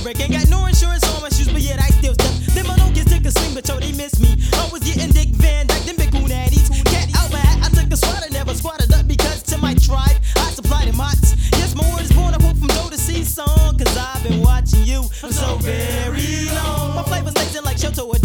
wreck. Ain't got no insurance on my shoes, but yet I still step. Then my kids took a swing, but yo, they miss me. I was getting Dick Van Dyke, them big coon addies. Cat out my hat, I took a swat, I never squatted up because to my tribe, I supplied them hots. Yes, my word is born, I hope from Doe to see song, cause I've been watching you for so very long. My flavor's tasting like Shoto